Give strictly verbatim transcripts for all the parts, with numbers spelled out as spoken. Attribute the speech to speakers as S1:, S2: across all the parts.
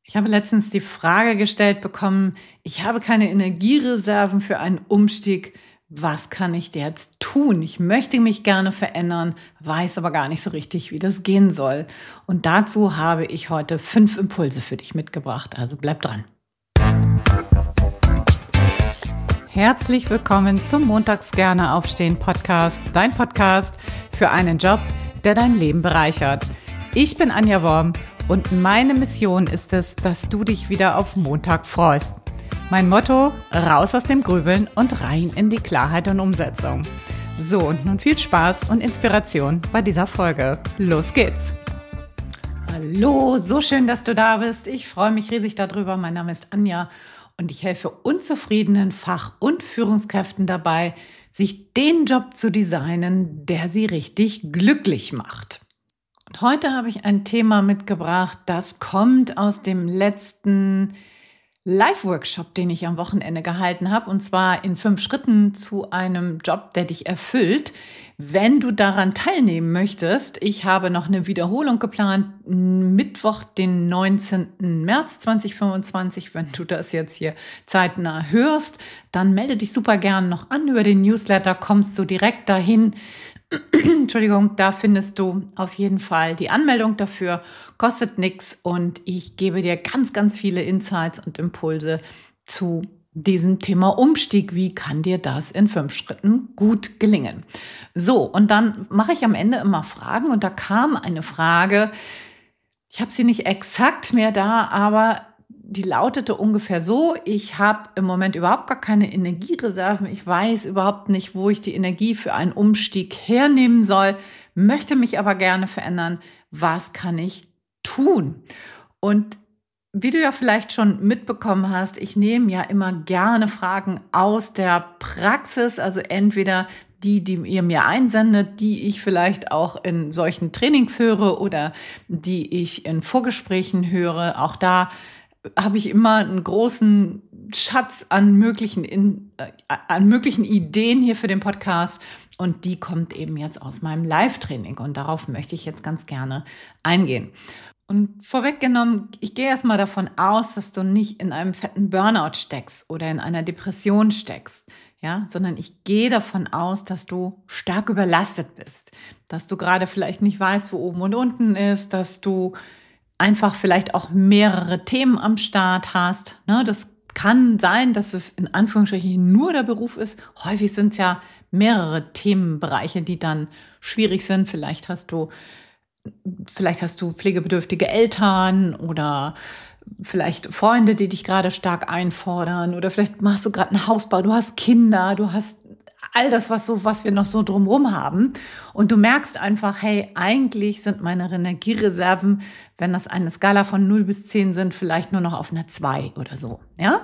S1: Ich habe letztens die Frage gestellt bekommen, ich habe keine Energiereserven für einen Umstieg. Was kann ich jetzt tun? Ich möchte mich gerne verändern, weiß aber gar nicht so richtig, wie das gehen soll. Und dazu habe ich heute fünf Impulse für dich mitgebracht. Also bleib dran. Herzlich willkommen zum Montags gerne aufstehen Podcast, dein Podcast für einen Job, der dein Leben bereichert. Ich bin Anja Worm. Und meine Mission ist es, dass du dich wieder auf Montag freust. Mein Motto, raus aus dem Grübeln und rein in die Klarheit und Umsetzung. So, und nun viel Spaß und Inspiration bei dieser Folge. Los geht's! Hallo, so schön, dass du da bist. Ich freue mich riesig darüber. Mein Name ist Anja und ich helfe unzufriedenen Fach- und Führungskräften dabei, sich den Job zu designen, der sie richtig glücklich macht. Und heute habe ich ein Thema mitgebracht, das kommt aus dem letzten Live-Workshop, den ich am Wochenende gehalten habe, und zwar in fünf Schritten zu einem Job, der dich erfüllt. Wenn du daran teilnehmen möchtest, ich habe noch eine Wiederholung geplant, Mittwoch, den neunzehnten März zweitausendfünfundzwanzig. Wenn du das jetzt hier zeitnah hörst, dann melde dich super gern noch an. Über den Newsletter kommst du direkt dahin. Entschuldigung, da findest du auf jeden Fall die Anmeldung dafür, kostet nichts und ich gebe dir ganz, ganz viele Insights und Impulse zu diesem Thema Umstieg. Wie kann dir das in fünf Schritten gut gelingen? So, und dann mache ich am Ende immer Fragen und da kam eine Frage, ich habe sie nicht exakt mehr da, aber die lautete ungefähr so: Ich habe im Moment überhaupt gar keine Energiereserven. Ich weiß überhaupt nicht, wo ich die Energie für einen Umstieg hernehmen soll, möchte mich aber gerne verändern. Was kann ich tun? Und wie du ja vielleicht schon mitbekommen hast, ich nehme ja immer gerne Fragen aus der Praxis, also entweder die, die ihr mir einsendet, die ich vielleicht auch in solchen Trainings höre oder die ich in Vorgesprächen höre. Auch da habe ich immer einen großen Schatz an möglichen, in, äh, an möglichen Ideen hier für den Podcast und die kommt eben jetzt aus meinem Live-Training und darauf möchte ich jetzt ganz gerne eingehen. Und vorweggenommen, ich gehe erstmal davon aus, dass du nicht in einem fetten Burnout steckst oder in einer Depression steckst, ja, sondern ich gehe davon aus, dass du stark überlastet bist, dass du gerade vielleicht nicht weißt, wo oben und unten ist, dass du einfach vielleicht auch mehrere Themen am Start hast. Ne, das kann sein, dass es in Anführungsstrichen nur der Beruf ist. Häufig sind es ja mehrere Themenbereiche, die dann schwierig sind. Vielleicht hast du, vielleicht hast du pflegebedürftige Eltern oder vielleicht Freunde, die dich gerade stark einfordern oder vielleicht machst du gerade einen Hausbau, du hast Kinder, du hast all das, was so, was wir noch so drumherum haben. Und du merkst einfach, hey, eigentlich sind meine Energiereserven, wenn das eine Skala von null bis zehn sind, vielleicht nur noch auf einer zwei oder so, ja?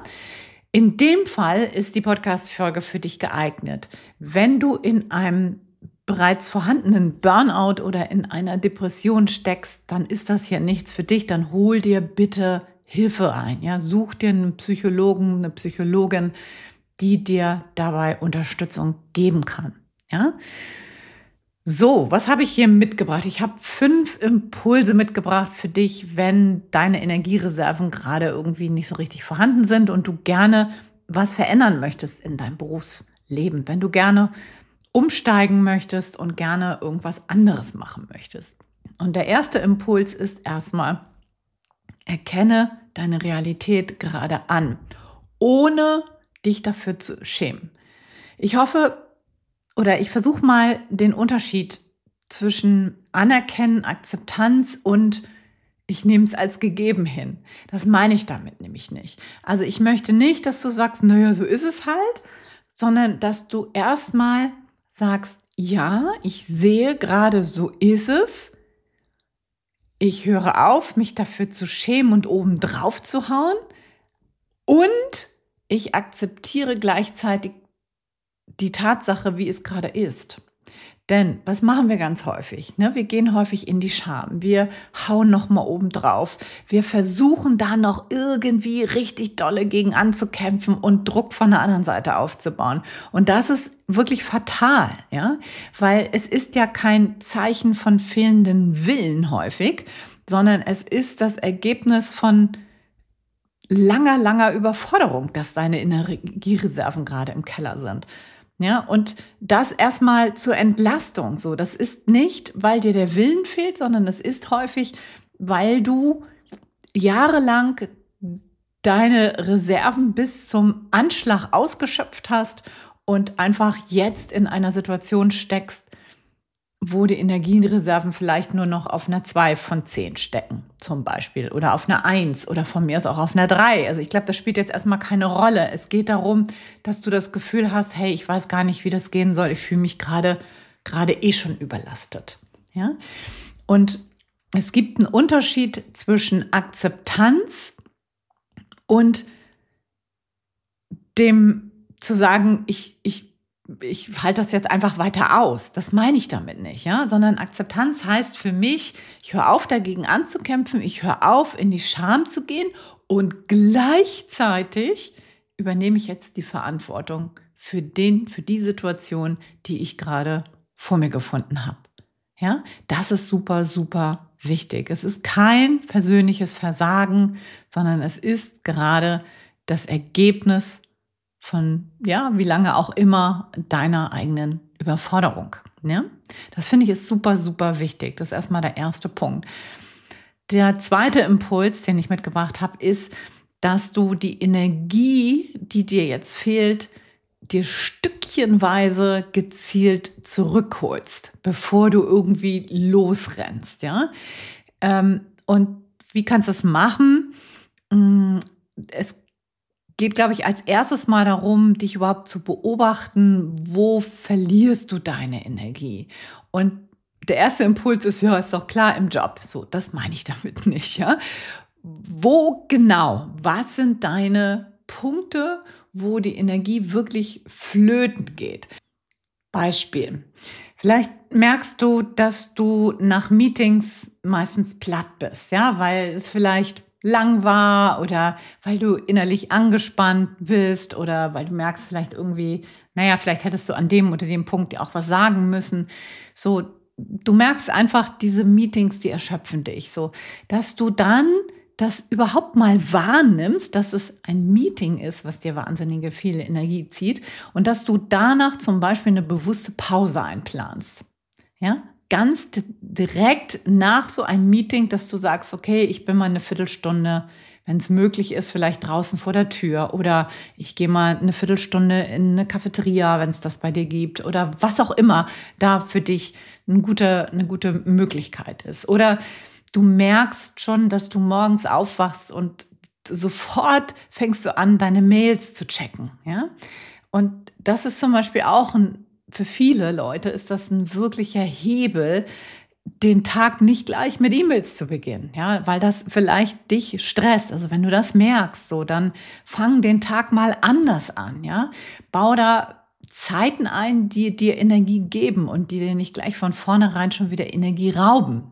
S1: In dem Fall ist die Podcast-Folge für dich geeignet. Wenn du in einem bereits vorhandenen Burnout oder in einer Depression steckst, dann ist das hier nichts für dich. Dann hol dir bitte Hilfe ein, ja? Such dir einen Psychologen, eine Psychologin, die dir dabei Unterstützung geben kann. Ja? So, was habe ich hier mitgebracht? Ich habe fünf Impulse mitgebracht für dich, wenn deine Energiereserven gerade irgendwie nicht so richtig vorhanden sind und du gerne was verändern möchtest in deinem Berufsleben, wenn du gerne umsteigen möchtest und gerne irgendwas anderes machen möchtest. Und der erste Impuls ist erstmal, erkenne deine Realität gerade an, ohne dich dafür zu schämen. Ich hoffe oder ich versuche mal den Unterschied zwischen Anerkennen, Akzeptanz und ich nehme es als gegeben hin. Das meine ich damit nämlich nicht. Also ich möchte nicht, dass du sagst, naja, so ist es halt, sondern dass du erstmal sagst, ja, ich sehe gerade, so ist es. Ich höre auf, mich dafür zu schämen und oben drauf zu hauen und ich akzeptiere gleichzeitig die Tatsache, wie es gerade ist. Denn was machen wir ganz häufig? Ne? Wir gehen häufig in die Scham. Wir hauen noch mal oben drauf. Wir versuchen da noch irgendwie richtig dolle gegen anzukämpfen und Druck von der anderen Seite aufzubauen. Und das ist wirklich fatal, ja, weil es ist ja kein Zeichen von fehlenden Willen häufig, sondern es ist das Ergebnis von langer, langer Überforderung, dass deine Energiereserven gerade im Keller sind. Ja, und das erstmal zur Entlastung. So, das ist nicht, weil dir der Willen fehlt, sondern es ist häufig, weil du jahrelang deine Reserven bis zum Anschlag ausgeschöpft hast und einfach jetzt in einer Situation steckst, wo die Energiereserven vielleicht nur noch auf einer zwei von zehn stecken, zum Beispiel, oder auf einer eins oder von mir aus auch auf einer drei. Also ich glaube, das spielt jetzt erstmal keine Rolle. Es geht darum, dass du das Gefühl hast, hey, ich weiß gar nicht, wie das gehen soll. Ich fühle mich gerade gerade eh schon überlastet. Ja? Und es gibt einen Unterschied zwischen Akzeptanz und dem zu sagen, ich, ich ich halte das jetzt einfach weiter aus. Das meine ich damit nicht, ja, sondern Akzeptanz heißt für mich, ich höre auf, dagegen anzukämpfen, ich höre auf, in die Scham zu gehen und gleichzeitig übernehme ich jetzt die Verantwortung für den, für die Situation, die ich gerade vor mir gefunden habe. Ja, das ist super, super wichtig. Es ist kein persönliches Versagen, sondern es ist gerade das Ergebnis von, ja, wie lange auch immer, deiner eigenen Überforderung. Ja? Das finde ich ist super, super wichtig. Das ist erstmal der erste Punkt. Der zweite Impuls, den ich mitgebracht habe, ist, dass du die Energie, die dir jetzt fehlt, dir stückchenweise gezielt zurückholst, bevor du irgendwie losrennst. Ja? Und wie kannst du das machen? Es geht, glaube ich, als erstes mal darum, dich überhaupt zu beobachten, wo verlierst du deine Energie? Und der erste Impuls ist, ja, ist doch klar, im Job. So, das meine ich damit nicht, ja. Wo genau? Was sind deine Punkte, wo die Energie wirklich flöten geht? Beispiel. Vielleicht merkst du, dass du nach Meetings meistens platt bist, ja, weil es vielleicht lang war oder weil du innerlich angespannt bist oder weil du merkst vielleicht irgendwie, naja, vielleicht hättest du an dem oder dem Punkt dir auch was sagen müssen. So, du merkst einfach, diese Meetings, die erschöpfen dich. So, dass du dann das überhaupt mal wahrnimmst, dass es ein Meeting ist, was dir wahnsinnige viel Energie zieht und dass du danach zum Beispiel eine bewusste Pause einplanst. Ja? Ganz direkt nach so einem Meeting, dass du sagst, okay, ich bin mal eine Viertelstunde, wenn es möglich ist, vielleicht draußen vor der Tür oder ich gehe mal eine Viertelstunde in eine Cafeteria, wenn es das bei dir gibt oder was auch immer da für dich eine gute, eine gute Möglichkeit ist. Oder du merkst schon, dass du morgens aufwachst und sofort fängst du an, deine Mails zu checken. Ja? Und das ist zum Beispiel auch ein Für viele Leute ist das ein wirklicher Hebel, den Tag nicht gleich mit E-Mails zu beginnen, ja, weil das vielleicht dich stresst. Also wenn du das merkst, so, dann fang den Tag mal anders an, ja. Bau da Zeiten ein, die dir Energie geben und die dir nicht gleich von vornherein schon wieder Energie rauben.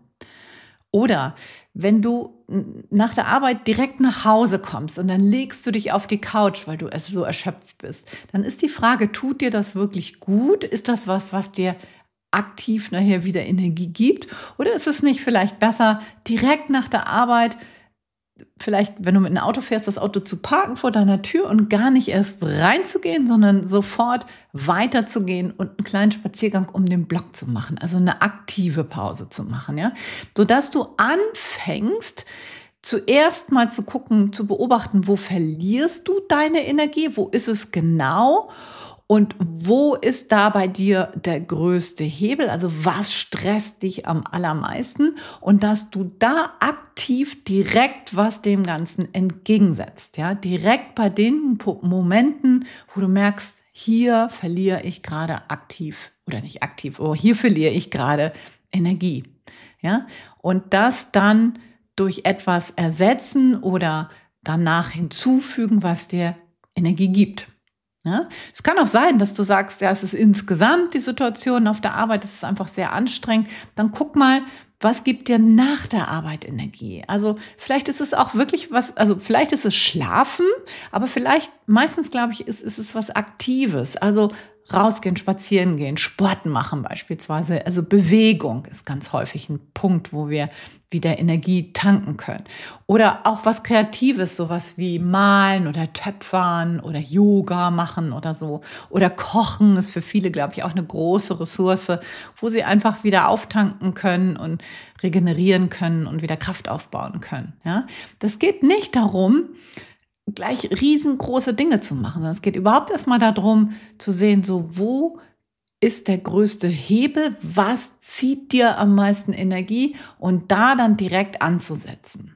S1: Oder wenn du nach der Arbeit direkt nach Hause kommst und dann legst du dich auf die Couch, weil du so erschöpft bist, dann ist die Frage, tut dir das wirklich gut? Ist das was, was dir aktiv nachher wieder Energie gibt? Oder ist es nicht vielleicht besser, direkt nach der Arbeit, vielleicht, wenn du mit einem Auto fährst, das Auto zu parken vor deiner Tür und gar nicht erst reinzugehen, sondern sofort weiterzugehen und einen kleinen Spaziergang um den Block zu machen, also eine aktive Pause zu machen, ja, sodass du anfängst, zuerst mal zu gucken, zu beobachten, wo verlierst du deine Energie, wo ist es genau? Und wo ist da bei dir der größte Hebel? Also was stresst dich am allermeisten? Und dass du da aktiv direkt was dem Ganzen entgegensetzt. Ja, direkt bei den Momenten, wo du merkst, hier verliere ich gerade aktiv oder nicht aktiv, aber hier verliere ich gerade Energie. Ja, und das dann durch etwas ersetzen oder danach hinzufügen, was dir Energie gibt. Ja, es kann auch sein, dass du sagst, ja, es ist insgesamt die Situation auf der Arbeit, es ist einfach sehr anstrengend. Dann guck mal, was gibt dir nach der Arbeit Energie? Also vielleicht ist es auch wirklich was, also vielleicht ist es Schlafen, aber vielleicht, meistens glaube ich, ist, ist es was Aktives. Also rausgehen, spazieren gehen, Sport machen beispielsweise. Also Bewegung ist ganz häufig ein Punkt, wo wir wieder Energie tanken können. Oder auch was Kreatives, sowas wie Malen oder Töpfern oder Yoga machen oder so. Oder Kochen ist für viele, glaube ich, auch eine große Ressource, wo sie einfach wieder auftanken können und regenerieren können und wieder Kraft aufbauen können. Ja, das geht nicht darum, gleich riesengroße Dinge zu machen, sondern es geht überhaupt erstmal darum zu sehen, so wo ist der größte Hebel, was zieht dir am meisten Energie und da dann direkt anzusetzen.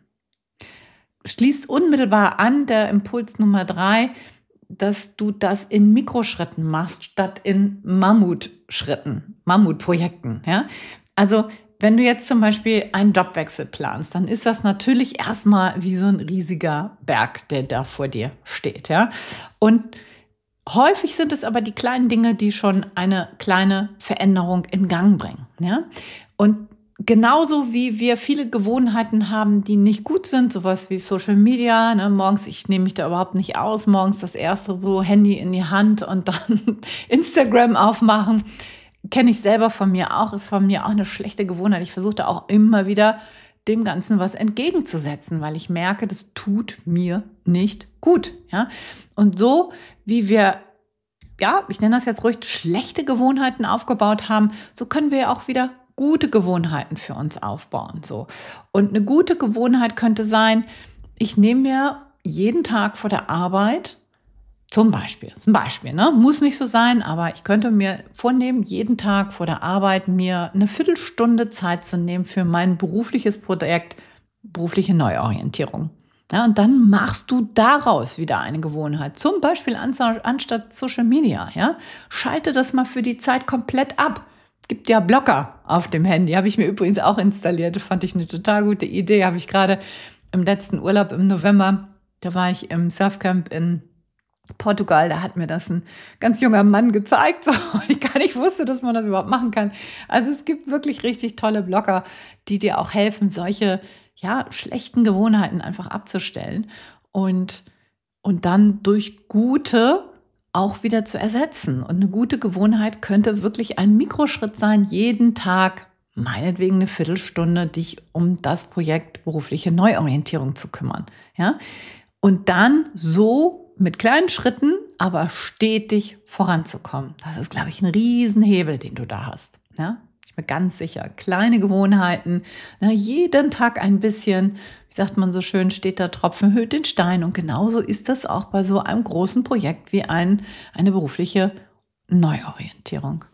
S1: Schließt unmittelbar an der Impuls Nummer drei, dass du das in Mikroschritten machst, statt in Mammutschritten, Mammutprojekten. Ja? Also wenn du jetzt zum Beispiel einen Jobwechsel planst, dann ist das natürlich erstmal wie so ein riesiger Berg, der da vor dir steht. Ja? Und häufig sind es aber die kleinen Dinge, die schon eine kleine Veränderung in Gang bringen. Ja? Und genauso wie wir viele Gewohnheiten haben, die nicht gut sind, sowas wie Social Media, ne? Morgens, ich nehme mich da überhaupt nicht aus, morgens das erste so Handy in die Hand und dann Instagram aufmachen, kenne ich selber von mir auch, ist von mir auch eine schlechte Gewohnheit. Ich versuche da auch immer wieder dem Ganzen was entgegenzusetzen, weil ich merke, das tut mir nicht gut. Ja? Und so wie wir, ja, ich nenne das jetzt ruhig, schlechte Gewohnheiten aufgebaut haben, so können wir ja auch wieder gute Gewohnheiten für uns aufbauen. So. Und eine gute Gewohnheit könnte sein, ich nehme mir jeden Tag vor der Arbeit, zum Beispiel, das ist ein Beispiel, ne? Muss nicht so sein, aber ich könnte mir vornehmen, jeden Tag vor der Arbeit mir eine Viertelstunde Zeit zu nehmen für mein berufliches Projekt, berufliche Neuorientierung. Ja, und dann machst du daraus wieder eine Gewohnheit. Zum Beispiel anstatt Social Media. Ja? Schalte das mal für die Zeit komplett ab. Es gibt ja Blocker auf dem Handy. Habe ich mir übrigens auch installiert. Das fand ich eine total gute Idee. Habe ich gerade im letzten Urlaub im November, da war ich im Surfcamp in Portugal, da hat mir das ein ganz junger Mann gezeigt, so, und ich gar nicht wusste, dass man das überhaupt machen kann. Also es gibt wirklich richtig tolle Blogger, die dir auch helfen, solche ja, schlechten Gewohnheiten einfach abzustellen und, und dann durch gute auch wieder zu ersetzen. Und eine gute Gewohnheit könnte wirklich ein Mikroschritt sein, jeden Tag, meinetwegen eine Viertelstunde, dich um das Projekt berufliche Neuorientierung zu kümmern. Ja? Und dann so mit kleinen Schritten, aber stetig voranzukommen. Das ist, glaube ich, ein Riesenhebel, den du da hast. Ja? Ich bin ganz sicher. Kleine Gewohnheiten, na, jeden Tag ein bisschen, wie sagt man so schön, steht der Tropfen höhlt den Stein. Und genauso ist das auch bei so einem großen Projekt wie ein, eine berufliche Neuorientierung.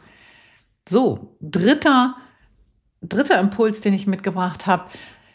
S1: So, dritter, dritter Impuls, den ich mitgebracht habe.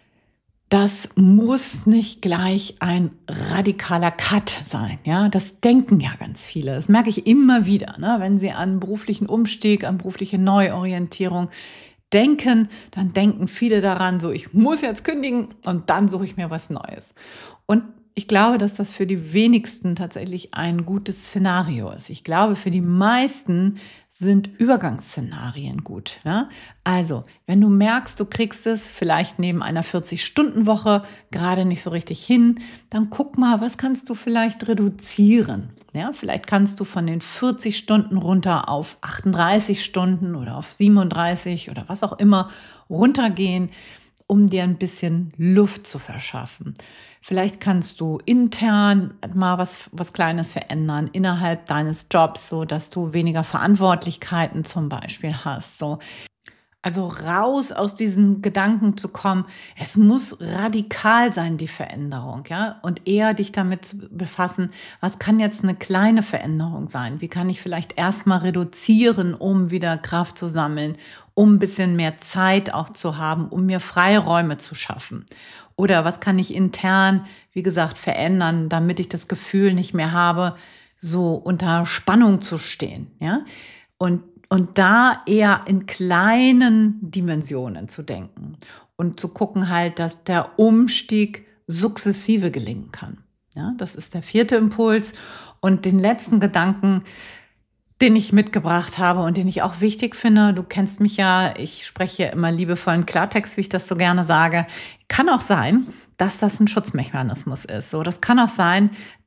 S1: Das muss nicht gleich ein radikaler Cut sein. Ja, das denken ja ganz viele. Das merke ich immer wieder, ne? Wenn sie an beruflichen Umstieg, an berufliche Neuorientierung denken, dann denken viele daran, so ich muss jetzt kündigen und dann suche ich mir was Neues. Und ich glaube, dass das für die wenigsten tatsächlich ein gutes Szenario ist. Ich glaube, für die meisten sind Übergangsszenarien gut. Ja? Also, wenn du merkst, du kriegst es vielleicht neben einer vierzig-Stunden-Woche gerade nicht so richtig hin, dann guck mal, was kannst du vielleicht reduzieren? Ja? Vielleicht kannst du von den vierzig Stunden runter auf achtunddreißig Stunden oder auf siebenunddreißig oder was auch immer runtergehen, um dir ein bisschen Luft zu verschaffen. Vielleicht kannst du intern mal was, was Kleines verändern innerhalb deines Jobs, so dass du weniger Verantwortlichkeiten zum Beispiel hast. So. Also raus aus diesem Gedanken zu kommen, es muss radikal sein, die Veränderung, ja, und eher dich damit zu befassen, was kann jetzt eine kleine Veränderung sein? Wie kann ich vielleicht erstmal reduzieren, um wieder Kraft zu sammeln, um ein bisschen mehr Zeit auch zu haben, um mir Freiräume zu schaffen? Oder was kann ich intern, wie gesagt, verändern, damit ich das Gefühl nicht mehr habe, so unter Spannung zu stehen, ja? Und Und da eher in kleinen Dimensionen zu denken und zu gucken halt, dass der Umstieg sukzessive gelingen kann. Ja, das ist der vierte Impuls. Und den letzten Gedanken, den ich mitgebracht habe und den ich auch wichtig finde, du kennst mich ja, ich spreche immer liebevollen Klartext, wie ich das so gerne sage, kann auch sein, dass das ein Schutzmechanismus ist. So, das kann auch sein,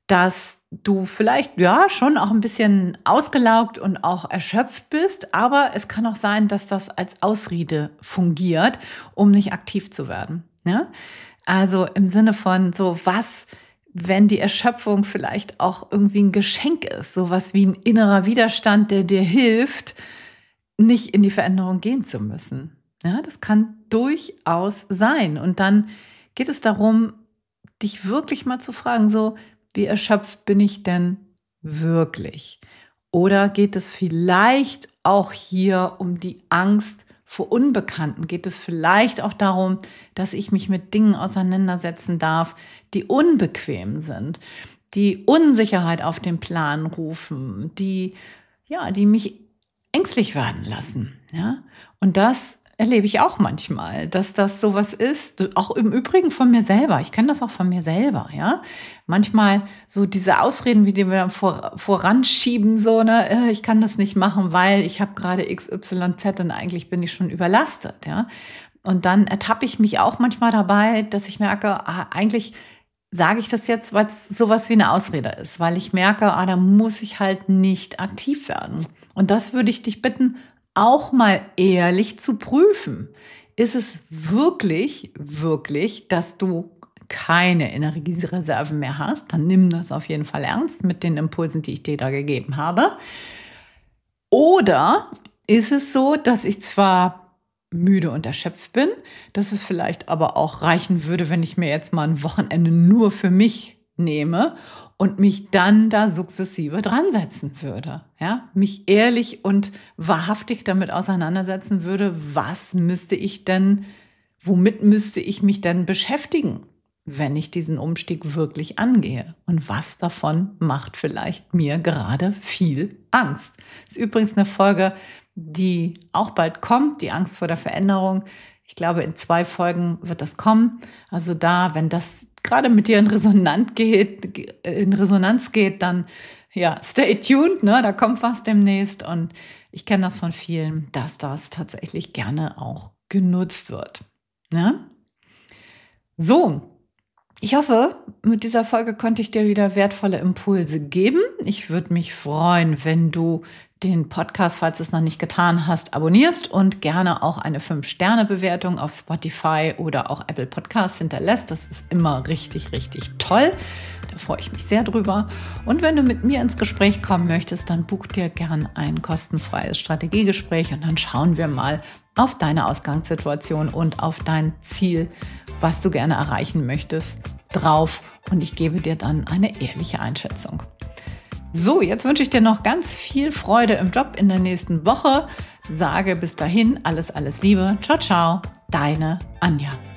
S1: dass du vielleicht ja schon auch ein bisschen ausgelaugt und auch erschöpft bist, aber es kann auch sein, dass das als Ausrede fungiert, um nicht aktiv zu werden. Ja? Also im Sinne von so, was, wenn die Erschöpfung vielleicht auch irgendwie ein Geschenk ist, sowas wie ein innerer Widerstand, der dir hilft, nicht in die Veränderung gehen zu müssen. Ja, das kann durchaus sein. Und dann geht es darum, dich wirklich mal zu fragen, so, wie erschöpft bin ich denn wirklich? Oder geht es vielleicht auch hier um die Angst vor Unbekannten? Geht es vielleicht auch darum, dass ich mich mit Dingen auseinandersetzen darf, die unbequem sind, die Unsicherheit auf den Plan rufen, die, ja, die mich ängstlich werden lassen? Ja? Und das erlebe ich auch manchmal, dass das sowas ist, auch im Übrigen von mir selber. Ich kenne das auch von mir selber, ja. Manchmal so diese Ausreden, wie die wir dann vor, voranschieben, so, ne, ich kann das nicht machen, weil ich habe gerade X Y Z und eigentlich bin ich schon überlastet, ja. Und dann ertappe ich mich auch manchmal dabei, dass ich merke, ah, eigentlich sage ich das jetzt, weil es sowas wie eine Ausrede ist, weil ich merke, ah, da muss ich halt nicht aktiv werden. Und das würde ich dich bitten, auch mal ehrlich zu prüfen. Ist es wirklich, wirklich, dass du keine Energiereserven mehr hast? Dann nimm das auf jeden Fall ernst mit den Impulsen, die ich dir da gegeben habe. Oder ist es so, dass ich zwar müde und erschöpft bin, dass es vielleicht aber auch reichen würde, wenn ich mir jetzt mal ein Wochenende nur für mich nehme und mich dann da sukzessive dran setzen würde, ja, mich ehrlich und wahrhaftig damit auseinandersetzen würde, was müsste ich denn, womit müsste ich mich denn beschäftigen, wenn ich diesen Umstieg wirklich angehe? Und was davon macht vielleicht mir gerade viel Angst? Das ist übrigens eine Folge, die auch bald kommt, die Angst vor der Veränderung. Ich glaube, in zwei Folgen wird das kommen. Also da, wenn das gerade mit dir in Resonanz geht, in Resonanz geht, dann ja, stay tuned, ne? Da kommt was demnächst. Und ich kenne das von vielen, dass das tatsächlich gerne auch genutzt wird. Ne? So, ich hoffe, mit dieser Folge konnte ich dir wieder wertvolle Impulse geben. Ich würde mich freuen, wenn du den Podcast, falls du es noch nicht getan hast, abonnierst und gerne auch eine fünf Sterne Bewertung auf Spotify oder auch Apple Podcasts hinterlässt. Das ist immer richtig, richtig toll. Da freue ich mich sehr drüber. Und wenn du mit mir ins Gespräch kommen möchtest, dann buch dir gern ein kostenfreies Strategiegespräch und dann schauen wir mal auf deine Ausgangssituation und auf dein Ziel, was du gerne erreichen möchtest, drauf. Und ich gebe dir dann eine ehrliche Einschätzung. So, jetzt wünsche ich dir noch ganz viel Freude im Job in der nächsten Woche. Sage bis dahin alles, alles Liebe. Ciao, ciao, deine Anja.